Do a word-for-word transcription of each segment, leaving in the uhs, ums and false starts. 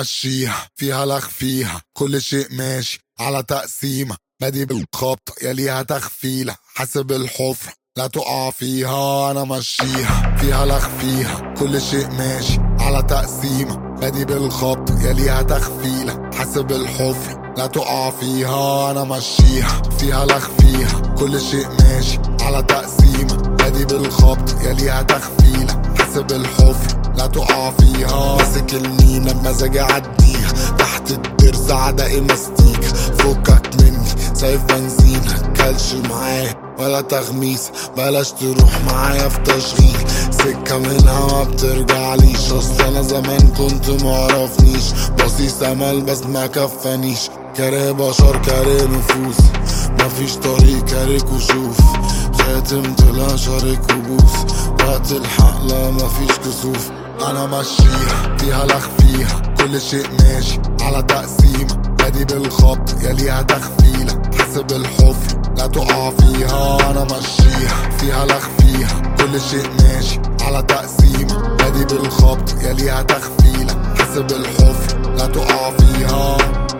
ماشيها فيها لخ فيها كل شيء ماشي على تقسيمة، بادي بالخبط يليها تخفيلة، حسب الحفرة لا تقع فيها. انا ماشيها فيها لخ فيها كل شيء ماشي على تقسيمة، بادي بالخبط يليها تخفيلة، حسب الحفرة لا تقع فيها. انا ماشيها فيها لخ فيها كل شيء ماشي على تقسيمة، بادي بالخبط يليها تخفيلة، حسب الحفرة لا تقع فيها. ماسك المينا بمزاجي عديها، تحت الدرس عدائي مستيك، فكك مني سايف بنزينك كلش معايا ولا تغميس، بلاش تروح معايا في تشغيل، سكة منها ما بترجعليش، اصل انا زمان كنت معرفنيش، بصيص امل بس ما كفانيش، كاره بشر كاره نفوس، مفيش طريق كارك وشوف، خاتم طلع شارك وبوس، وقت الحق لا مفيش كسوف. انا ماشيها فيها لخ فيها كل شيء ماشي على تقسيمة، بادي بالخبط يليها تخفيلة، حسب الحفرة لا تقع فيها. انا ماشيها فيها لخ فيها كل شيء ماشي على تقسيمة، بادي بالخبط يليها تخفيلة، حسب الحفرة لا تقع فيها.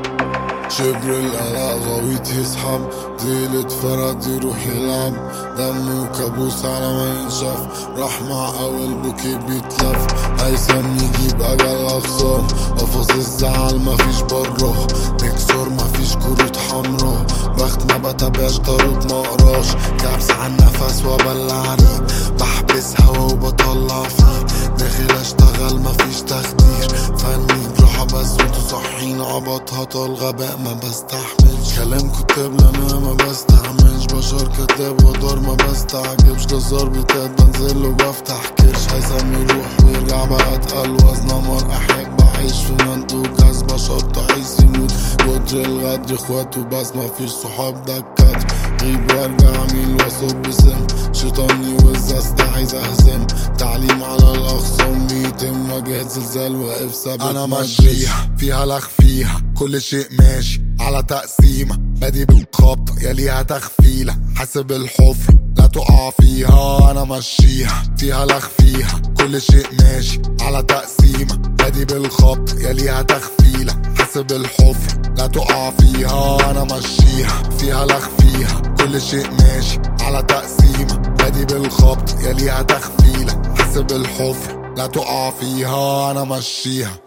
شبر القلق غويط يسحب، ديلة فرد يروح يلعب، دمه كابوس على ما ينشف، راح مع اول بوكي بيتلف، هيثم يجيب اجل اخصام، قفص الزعل مفيش بره، تكسر مفيش كروت حمرا، بخت ما بتابعش طارت مقراش، كبس عن نفس وبلعني، بحبس هوا وبطلع فيه، داخل اشتغل مفيش تخدير، فني بروحة بس وتصحين عبطها طال غباء ما بستحملش، كلام كتاب لنا ما بستعملش، بشر كتاب ودار ما بستعجبش، جزار بتات بنزل وبفتح كرش، هيثم يروح ويرجع بقى اتقل وزن نمر، احب اعيش في منطوق كاس بشر تعيس يموت، قدر الغدر اخواته بس مفيش صحاب دكات، غيب وارجع ميل واصب بسم، شيطاني وزاز ده عايز اهزم، تعليم على الاخصام بيتم، واجهة زلزال واقف ثابت. انا ماشيها فيها لخ فيها كل شيء ماشي على تقسيمة، بادي بالخبط يليها تخفيلة، حسب الحفرة لا تقع فيها. انا ماشيها فيها لخ فيها كل شيء ماشي على تقسيمة، بادي بالخبط يليها تخفيلة، حسب الحفرة لا تقع فيها. انا ماشيها فيها لخ فيها كل شيء ماشي على تقسيمة، بادي بالخبط يليها تخفيلة، حسب الحفرة لا تقع فيها. انا ماشيها